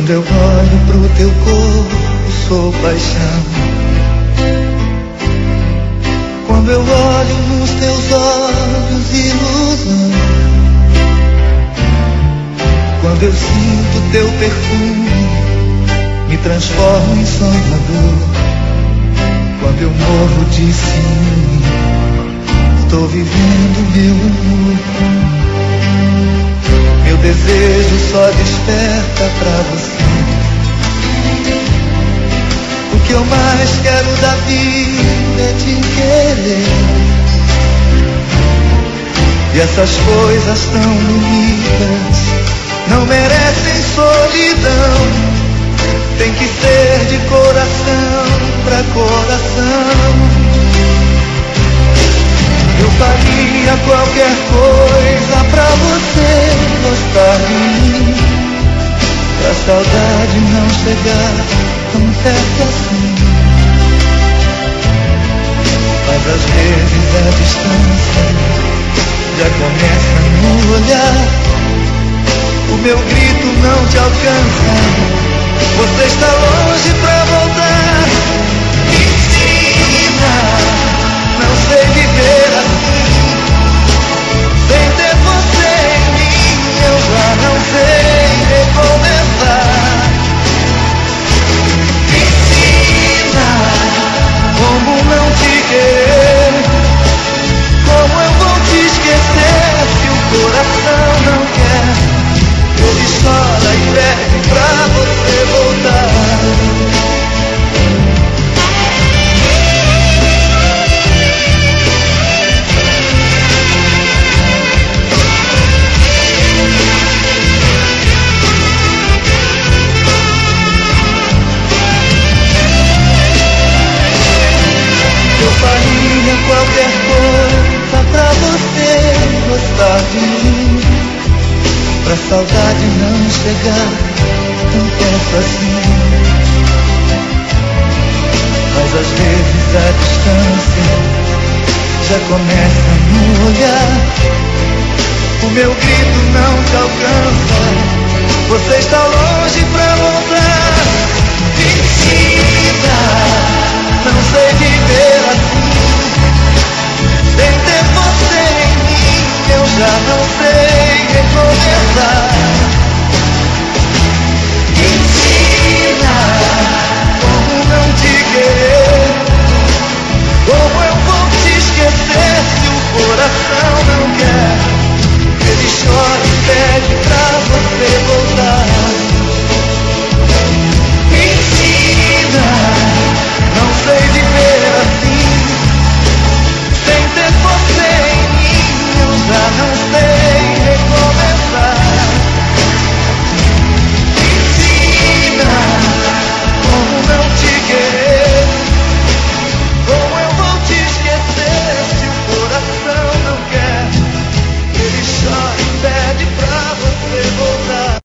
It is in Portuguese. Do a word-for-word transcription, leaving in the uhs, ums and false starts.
Quando eu olho pro teu corpo, sou paixão. Quando eu olho nos teus olhos, ilusão. Quando eu sinto teu perfume, me transformo em sonhador. Quando eu morro de ciúme, estou vivendo meu amor. Meu desejo só desperta pra você. O que eu mais quero da vida é te querer. E essas coisas tão bonitas não merecem solidão. Tem que ser de coração pra coração. Eu faria qualquer coisa pra você gostar de mim, pra saudade não chegar tão perto assim. Mas às vezes a distância já começa no olhar. O meu grito não te alcança. Você está longe pra voltar. Me ensina, não sei viver assim. Sem ter você em mim, eu já não sei recomeçar. Me ensina como não te querer. Como eu vou te esquecer se o coração não quer. Ele chora e pede pra você voltar. Eu faria qualquer coisa pra você gostar de mim, pra saudade não chegar tão perto assim. Mas às vezes a distância já começa no olhar. O meu grito não te alcança. Você está longe pra voltar.